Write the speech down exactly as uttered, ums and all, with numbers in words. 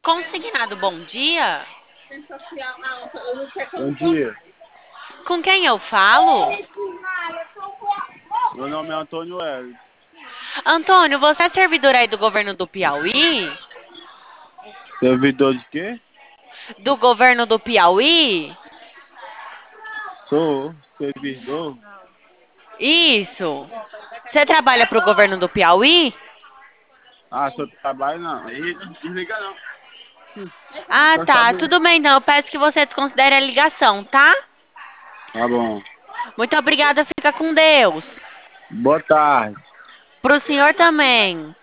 Consignado, bom dia. Bom dia. Com quem eu falo? Meu nome é Antônio Hélio. Antônio, você é servidor aí do governo do Piauí? Servidor de quê? Do governo do Piauí? Sou servidor. Isso. Você trabalha para o governo do Piauí? Ah, seu trabalho não. Ih, desliga não. Ah, Quer tá. saber? Tudo bem, então. Eu peço que você desconsidere a ligação, tá? Tá bom. Muito obrigada. Fica com Deus. Boa tarde. Pro senhor também.